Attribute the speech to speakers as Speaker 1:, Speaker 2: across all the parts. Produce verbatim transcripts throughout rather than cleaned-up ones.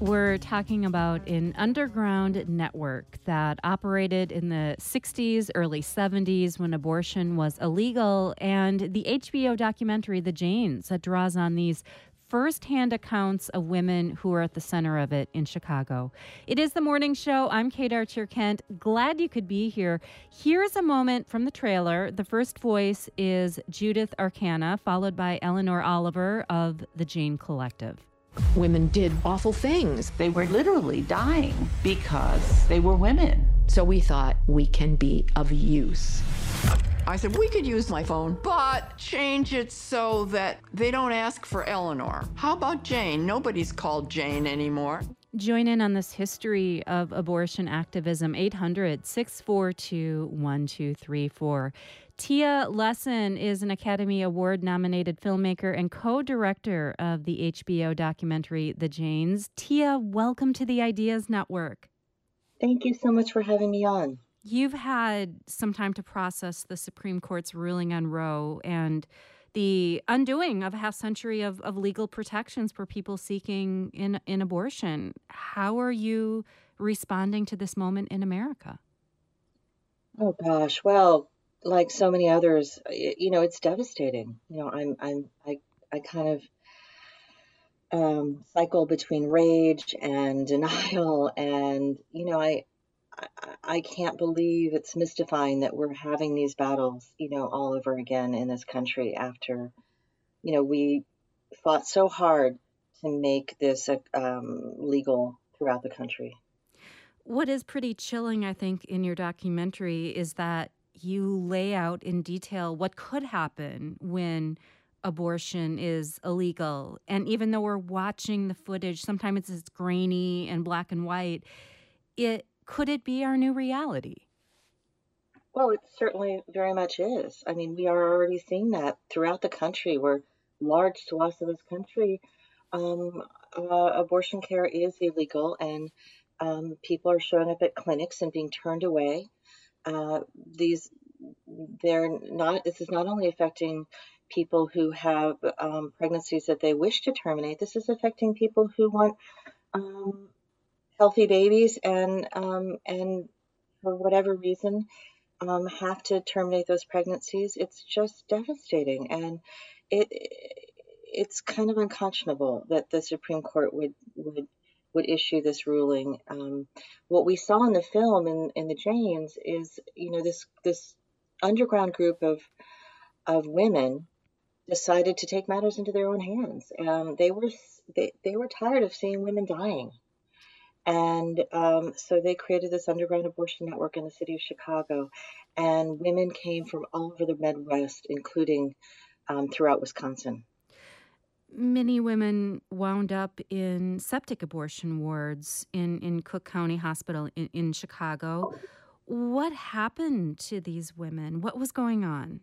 Speaker 1: We're talking about an underground network that operated in the sixties, early seventies when abortion was illegal, and the H B O documentary, The Janes, that draws on these firsthand accounts of women who are at the center of it in Chicago. It is the morning show. I'm Kate Archer-Kent. Glad you could be here. Here's a moment from the trailer. The first voice is Judith Arcana, followed by Eleanor Oliver of the Jane Collective.
Speaker 2: Women did awful things.
Speaker 3: They were literally dying because they were women.
Speaker 2: So we thought we can be of use.
Speaker 4: I said, we could use my phone, but change it so that they don't ask for Eleanor. How about Jane? Nobody's called Jane anymore.
Speaker 1: Join in on this history of abortion activism, eight hundred, six four two, one two three four. Tia Lessin is an Academy Award-nominated filmmaker and co-director of the H B O documentary, The Janes. Tia, welcome to the Ideas Network.
Speaker 5: Thank you so much for having me on.
Speaker 1: You've had some time to process the Supreme Court's ruling on Roe and the undoing of a half century of, of legal protections for people seeking in, in abortion. How are you responding to this moment in America?
Speaker 5: Oh gosh, well, like so many others, you know, it's devastating. You know, I'm, I'm, I, I kind of um, cycle between rage and denial, and you know, I, I, I can't believe it's mystifying that we're having these battles, you know, all over again in this country after, you know, we fought so hard to make this um, legal throughout the country.
Speaker 1: What is pretty chilling, I think, in your documentary is that you lay out in detail what could happen when abortion is illegal. And even though we're watching the footage, sometimes it's grainy and black and white, it could it be our new reality?
Speaker 5: Well, it certainly very much is. I mean, we are already seeing that throughout the country, where large swaths of this country, um, uh, abortion care is illegal, and um, people are showing up at clinics and being turned away. Uh, these, they're not. This is not only affecting people who have um, pregnancies that they wish to terminate. This is affecting people who want um, healthy babies and um, and for whatever reason um, have to terminate those pregnancies. It's just devastating, and it it's kind of unconscionable that the Supreme Court would would would issue this ruling. Um, what we saw in the film in, in the Janes is, you know, this this underground group of of women decided to take matters into their own hands. Um, they were they, they were tired of seeing women dying. And um, so they created this underground abortion network in the city of Chicago. And women came from all over the Midwest, including um, throughout Wisconsin.
Speaker 1: Many women wound up in septic abortion wards in, in Cook County Hospital in, in Chicago. What happened to these women? What was going on?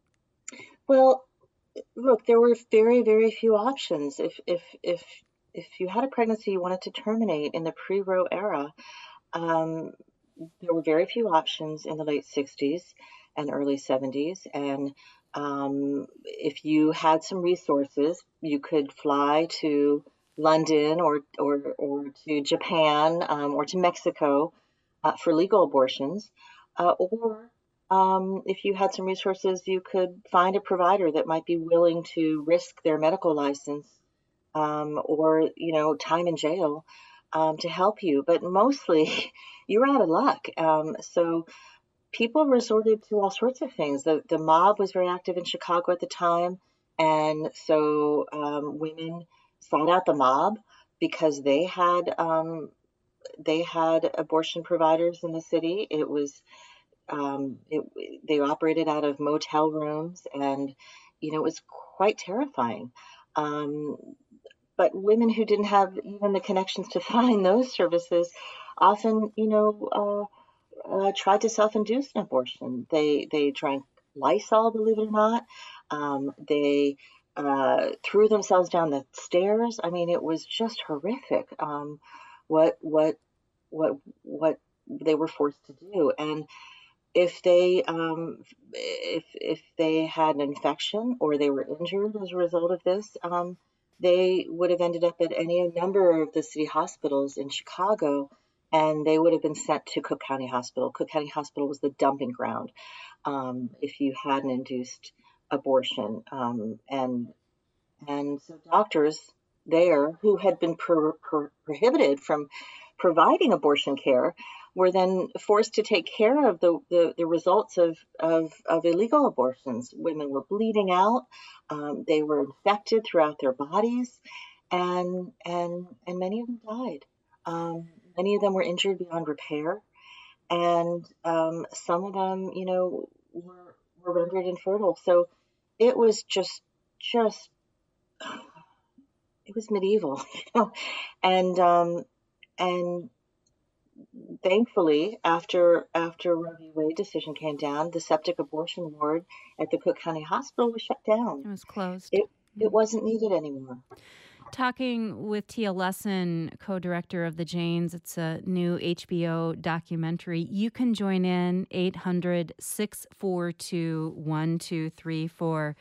Speaker 5: Well, look, there were very, very few options. If if if if you had a pregnancy you wanted to terminate in the pre-Roe era, um, there were very few options in the late sixties and early seventies. And um, if you had some resources, you could fly to London or or, or to Japan um, or to Mexico uh, for legal abortions, uh, or um, if you had some resources, you could find a provider that might be willing to risk their medical license um, or, you know, time in jail um, to help you. But mostly you were out of luck. Um, so people resorted to all sorts of things. The, the mob was very active in Chicago at the time. And so um, women sought out the mob because they had um, they had abortion providers in the city. It was um, it, they operated out of motel rooms, and you know it was quite terrifying. Um, but women who didn't have even the connections to find those services often, you know, uh, uh, tried to self-induce an abortion. They they drank Lysol, believe it or not. Um, they uh, threw themselves down the stairs. I mean, it was just horrific. Um, what what what what they were forced to do, and if they um, if if they had an infection or they were injured as a result of this, um, they would have ended up at any number of the city hospitals in Chicago, and they would have been sent to Cook County Hospital. Cook County Hospital was the dumping ground um, if you had an induced abortion. Um, and and so doctors there who had been pro- pro- prohibited from providing abortion care were then forced to take care of the, the, the results of, of, of illegal abortions. Women were bleeding out, um, they were infected throughout their bodies, and and and many of them died. Um, many of them were injured beyond repair, and um, some of them, you know, were were rendered infertile. So it was just just it was medieval, you know, and um, and thankfully, after after Roe v. Wade decision came down, the septic abortion ward at the Cook County Hospital was shut down.
Speaker 1: It was closed.
Speaker 5: It it wasn't needed anymore.
Speaker 1: Talking with Tia Lessin, co-director of The Janes. It's a new H B O documentary. You can join in eight hundred, six four two, one two three four.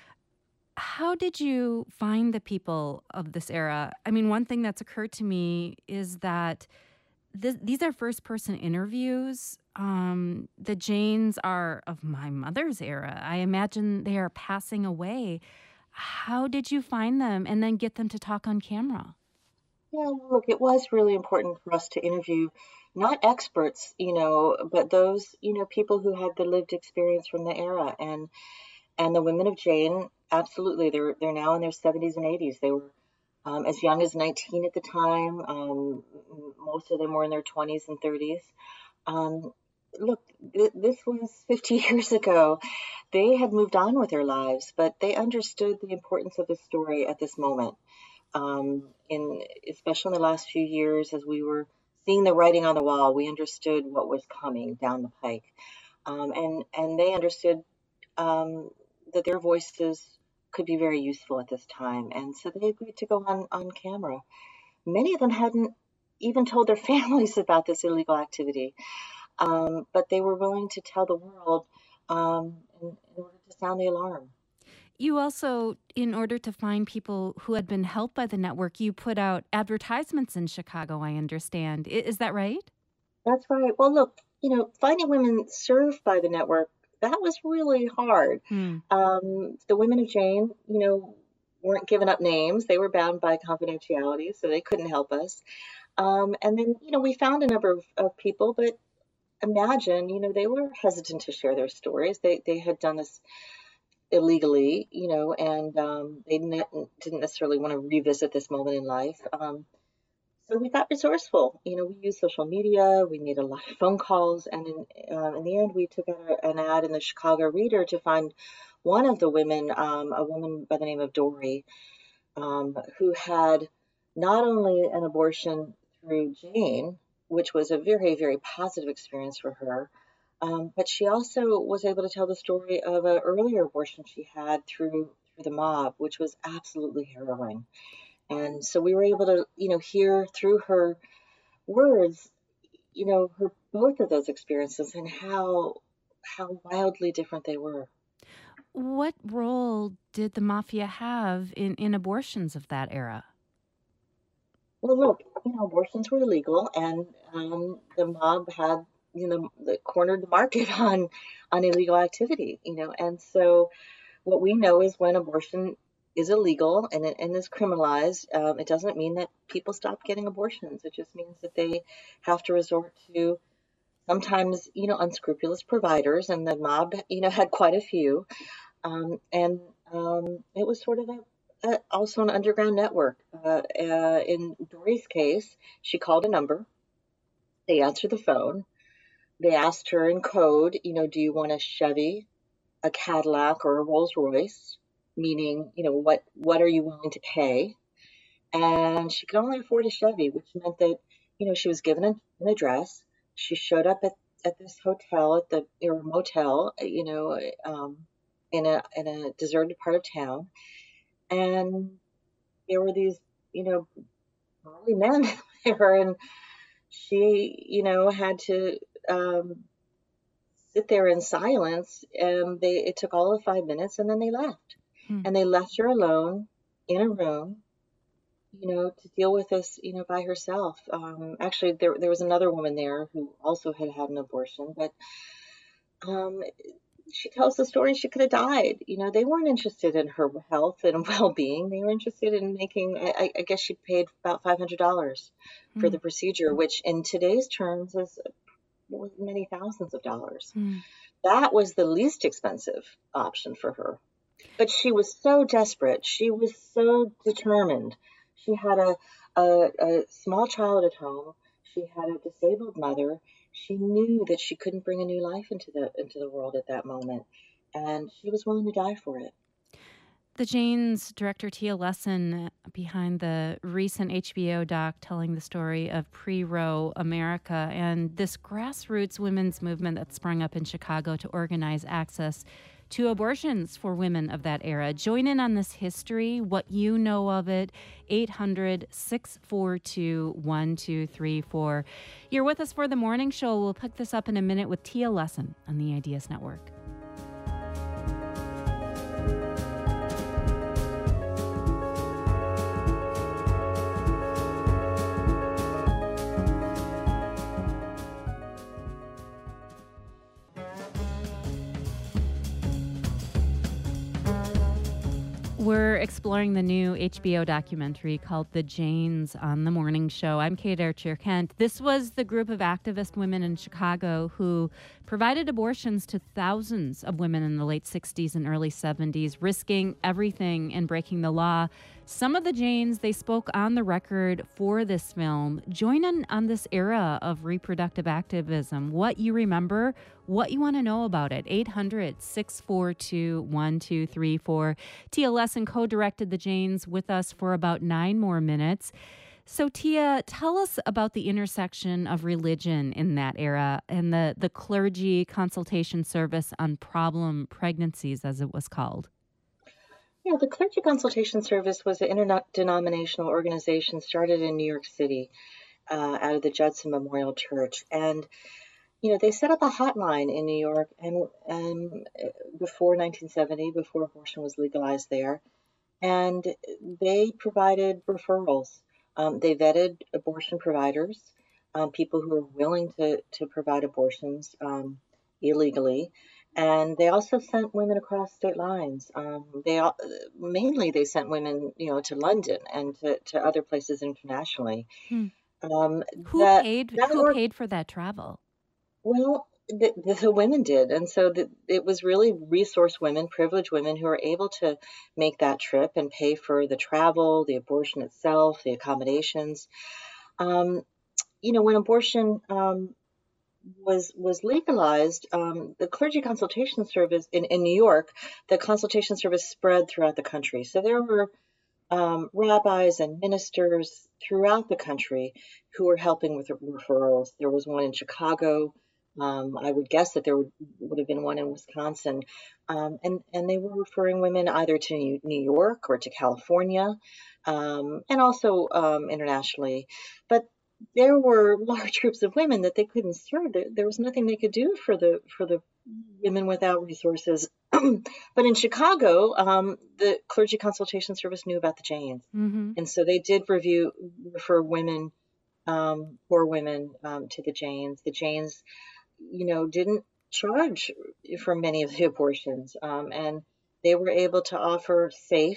Speaker 1: How did you find the people of this era? I mean, one thing that's occurred to me is that This, these are first-person interviews. Um, the Janes are of my mother's era. I imagine they are passing away. How did you find them and then get them to talk on camera?
Speaker 5: Yeah, well, look, it was really important for us to interview not experts, you know, but those, you know, people who had the lived experience from the era. And and the women of Jane, absolutely, they're they're now in their seventies and eighties. They were um, as young as nineteen at the time. Um, most of them were in their twenties and thirties. Um, look, th- this was fifty years ago. They had moved on with their lives, but they understood the importance of the story at this moment. Um, in especially in the last few years, as we were seeing the writing on the wall, we understood what was coming down the pike, um, and and they understood um, that their voices could be very useful at this time, and so they agreed to go on on camera. Many of them hadn't even told their families about this illegal activity, um, but they were willing to tell the world um, in, in order to sound the alarm.
Speaker 1: You also, in order to find people who had been helped by the network, you put out advertisements in Chicago, I understand. I- Is that right?
Speaker 5: That's right. Well, look, you know, finding women served by the network, that was really hard.
Speaker 1: Hmm.
Speaker 5: Um, the women of Jane, you know, weren't given up names. They were bound by confidentiality, so they couldn't help us. Um, and then, you know, we found a number of, of people, but imagine, you know, they were hesitant to share their stories. They they had done this illegally, you know, and um, they ne- didn't necessarily want to revisit this moment in life. Um, so we got resourceful. You know, we used social media, we made a lot of phone calls, and in, uh, in the end, we took out a, an ad in the Chicago Reader to find one of the women, um, a woman by the name of Dory, um, who had not only an abortion through Jane, which was a very, very positive experience for her, um, but she also was able to tell the story of an earlier abortion she had through through the mob, which was absolutely harrowing. And so we were able to, you know, hear through her words, you know, her both of those experiences and how how wildly different they were.
Speaker 1: What role did the mafia have in, in abortions of that era?
Speaker 5: Well, look, you know, abortions were illegal, and um, the mob had, you know, the, cornered the market on on illegal activity, you know, and so what we know is when abortion is illegal and it and is criminalized, um, it doesn't mean that people stop getting abortions. It just means that they have to resort to sometimes, you know, unscrupulous providers, and the mob, you know, had quite a few, um, and um, it was sort of a uh, also an underground network. Uh, uh, in Dory's case, she called a number. They answered the phone. They asked her in code, you know, do you want a Chevy, a Cadillac, or a Rolls Royce? Meaning, you know, what what are you willing to pay? And she could only afford a Chevy, which meant that, you know, she was given an, an address. She showed up at, at this hotel, at the or motel, you know, um, in a in a deserted part of town, and there were these, you know, burly men there, and she, you know, had to um, sit there in silence. And they, it took all of five minutes, and then they left,
Speaker 1: Hmm.
Speaker 5: and they left her alone in a room you know, to deal with this, you know, by herself. Um, actually, there there was another woman there who also had had an abortion, but um, she tells the story she could have died. You know, they weren't interested in her health and well-being. They were interested in making. I, I guess she paid about five hundred dollars for
Speaker 1: Mm.
Speaker 5: the procedure, which in today's terms is many thousands of dollars.
Speaker 1: Mm.
Speaker 5: That was the least expensive option for her. But she was so desperate. She was so determined. She had a, a, a small child at home. She had a disabled mother. She knew that she couldn't bring a new life into the into the world at that moment, and she was willing to die for it.
Speaker 1: The Janes director Tia Lesson behind the recent H B O doc telling the story of pre-Roe America and this grassroots women's movement that sprung up in Chicago to organize access to abortions for women of that era. Join in on this history, what you know of it, eight hundred, six four two, one two three four. You're with us for the morning show. We'll pick this up in a minute with Tia Lesson on the Ideas Network. We're exploring the new H B O documentary called The Janes on the Morning Show. I'm Kate Archer-Kent. This was the group of activist women in Chicago who provided abortions to thousands of women in the late sixties and early seventies, risking everything and breaking the law. Some of the Janes, they spoke on the record for this film. Join in on this era of reproductive activism. What you remember, what you want to know about it. eight hundred, six four two, one two three four. Tia Lesson co-directed The Janes with us for about nine more minutes. So, Tia, tell us about the intersection of religion in that era and the, the clergy consultation service on problem pregnancies, as it was called.
Speaker 5: Yeah, the Clergy Consultation Service was an interdenominational organization started in New York City uh, out of the Judson Memorial Church. And, you know, they set up a hotline in New York and, and before nineteen seventy, before abortion was legalized there. And they provided referrals. Um, they vetted abortion providers, um, people who were willing to, to provide abortions um, illegally. And they also sent women across state lines. Um, they all, mainly they sent women, you know, to London and to, to other places internationally.
Speaker 1: Hmm.
Speaker 5: Um,
Speaker 1: Who
Speaker 5: that,
Speaker 1: paid?
Speaker 5: that
Speaker 1: Who
Speaker 5: were,
Speaker 1: paid for that travel?
Speaker 5: Well, the, the women did, and so the, it was really resource women, privileged women, who were able to make that trip and pay for the travel, the abortion itself, the accommodations. Um, you know, when abortion um, was was legalized, um, the Clergy Consultation Service in, in New York, the consultation service spread throughout the country. So there were um, rabbis and ministers throughout the country who were helping with referrals. There was one in Chicago. Um, I would guess that there would, would have been one in Wisconsin. Um, and, and they were referring women either to New, New York or to California, um, and also um, internationally. But there were large groups of women that they couldn't serve. There, there was nothing they could do for the for the women without resources. But in Chicago, um, the Clergy Consultation Service knew about the Janes.
Speaker 1: Mm-hmm.
Speaker 5: And so they did review, refer women, um, poor women, um, to the Janes. The Janes, you know, didn't charge for many of the abortions. Um, and they were able to offer safe,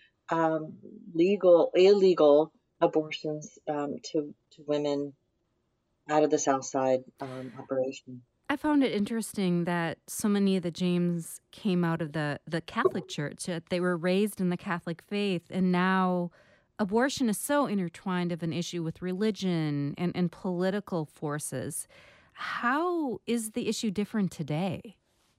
Speaker 5: um, legal, illegal abortions um, to, to women out of the South Side um, operation.
Speaker 1: I found it interesting that so many of the James came out of the, the Catholic Church, that they were raised in the Catholic faith, and now abortion is so intertwined of an issue with religion and, and political forces. How is the issue different today?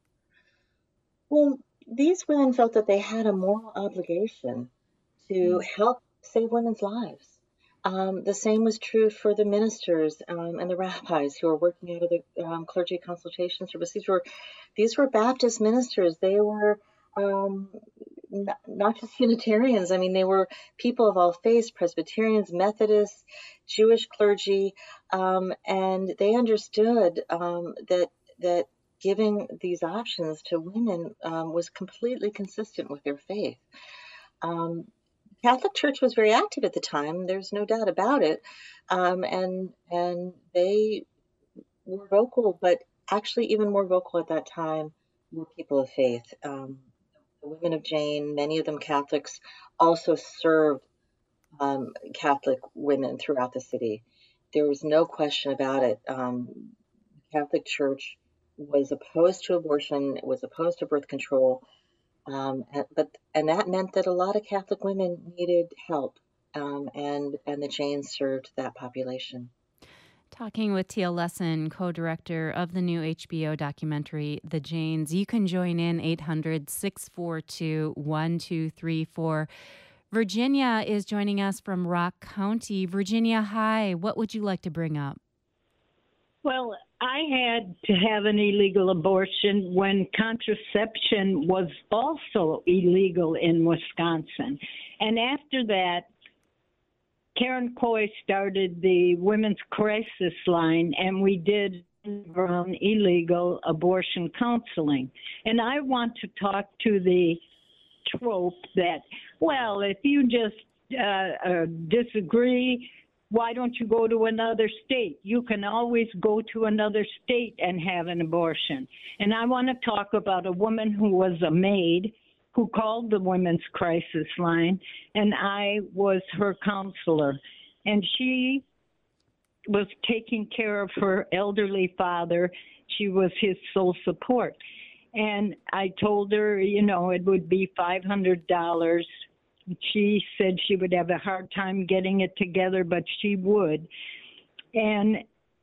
Speaker 5: Well, these women felt that they had a moral obligation to mm. help save women's lives. Um, the same was true for the ministers um, and the rabbis who were working out of the um, Clergy Consultation Service. These were, these were Baptist ministers. They were um, not, not just Unitarians. I mean, they were people of all faiths, Presbyterians, Methodists, Jewish clergy, um, and they understood um, that that giving these options to women um, was completely consistent with their faith. Um, Catholic Church was very active at the time. There's no doubt about it, um, and and they were vocal, but actually even more vocal at that time were people of faith. Um, the women of Jane, many of them Catholics, also served um, Catholic women throughout the city. There was no question about it. Um, the Catholic Church was opposed to abortion, was opposed to birth control, um, and, but and that meant that a lot of Catholic women needed help, um, and and the Janes served that population.
Speaker 1: Talking with Tia Lessin, co-director of the new H B O documentary, The Janes. You can join in eight hundred, six four two, one two three four. Virginia is joining us from Rock County. Virginia, hi. What would you like to bring up?
Speaker 6: Well, I had to have an illegal abortion when contraception was also illegal in Wisconsin. And after that, Karen Coy started the Women's Crisis Line, and we did underground illegal abortion counseling. And I want to talk to the trope that, well, if you just uh, uh, disagree, why don't you go to another state? You can always go to another state and have an abortion. And I want to talk about a woman who was a maid who called the Women's Crisis Line, and I was her counselor. And she was taking care of her elderly father. She was his sole support. And I told her, you know, it would be five hundred dollars. She said she would have a hard time getting it together, but she would. And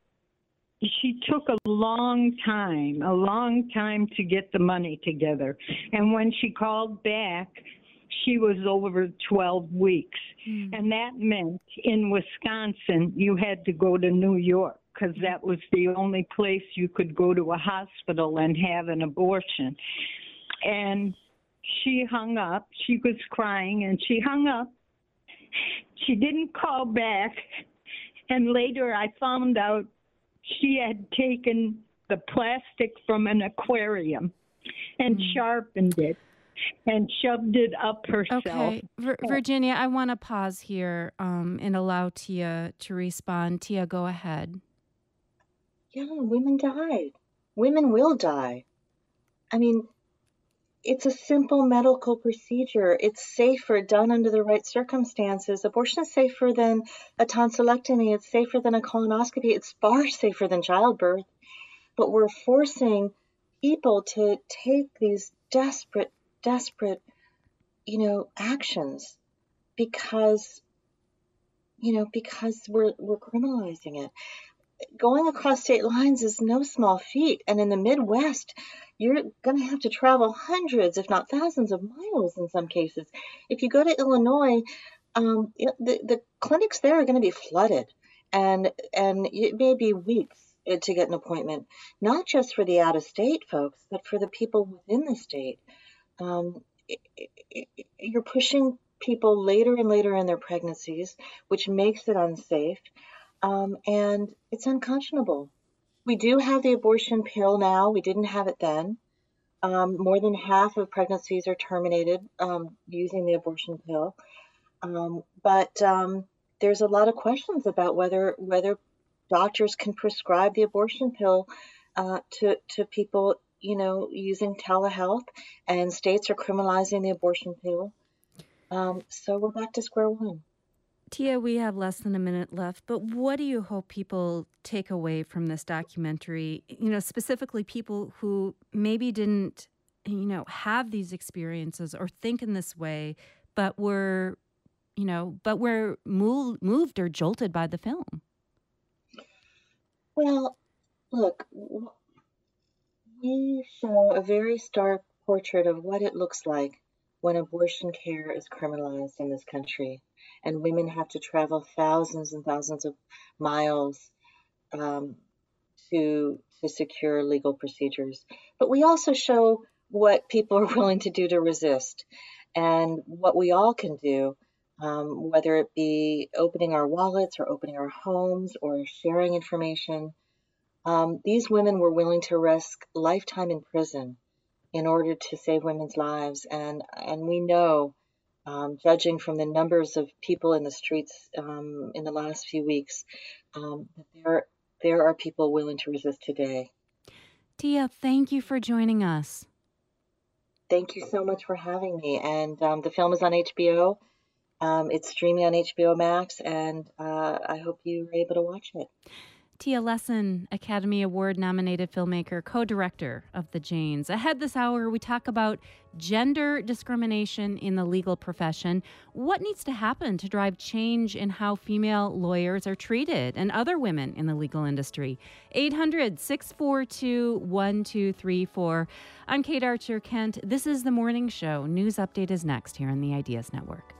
Speaker 6: she took a long time, a long time to get the money together. And when she called back, she was over twelve weeks. Mm. And that meant in Wisconsin, you had to go to New York because that was the only place you could go to a hospital and have an abortion. And she hung up. She was crying, and she hung up. She didn't call back. And later I found out she had taken the plastic from an aquarium and mm. sharpened it and shoved it up herself.
Speaker 1: Okay, Vir- Virginia, I want to pause here um, and allow Tia to respond. Tia, go ahead.
Speaker 5: Yeah, women died. Women will die. I mean, it's a simple medical procedure. It's safer done under the right circumstances. Abortion is safer than a tonsillectomy. It's safer than a colonoscopy. It's far safer than childbirth. But we're forcing people to take these desperate, desperate, you know, actions because, you know, because we're we're criminalizing it. Going across state lines is no small feat. And in the Midwest, you're going to have to travel hundreds, if not thousands of miles in some cases. If you go to Illinois, um, it, the, the clinics there are going to be flooded. And, and it may be weeks to get an appointment, not just for the out-of-state folks, but for the people within the state. Um, it, it, it, you're pushing people later and later in their pregnancies, which makes it unsafe. Um, and it's unconscionable. We do have the abortion pill now. We didn't have it then. Um, more than half of pregnancies are terminated um, using the abortion pill. Um, but um, there's a lot of questions about whether whether doctors can prescribe the abortion pill uh, to to people, you know, using telehealth, and states are criminalizing the abortion pill. Um, so we're back to square one.
Speaker 1: Tia, we have less than a minute left, but what do you hope people take away from this documentary? You know, specifically people who maybe didn't, you know, have these experiences or think in this way, but were, you know, but were moved, moved or jolted by the film.
Speaker 5: Well, look, we show a very stark portrait of what it looks like when abortion care is criminalized in this country, and women have to travel thousands and thousands of miles um, to to secure legal procedures. But we also show what people are willing to do to resist, and what we all can do, um, whether it be opening our wallets or opening our homes or sharing information. Um, these women were willing to risk lifetime in prison in order to save women's lives, and and we know Um, judging from the numbers of people in the streets um, in the last few weeks, um, there there are people willing to resist today.
Speaker 1: Tia, thank you for joining us.
Speaker 5: Thank you so much for having me. And um, the film is on H B O. Um, it's streaming on H B O Max, and uh, I hope you were able to watch it.
Speaker 1: Tia Lessin, Academy Award-nominated filmmaker, co-director of The Janes. Ahead this hour, we talk about gender discrimination in the legal profession, what needs to happen to drive change in how female lawyers are treated and other women in the legal industry. eight hundred, six four two, one two three four. I'm Kate Archer-Kent. This is The Morning Show. News Update is next here on the Ideas Network.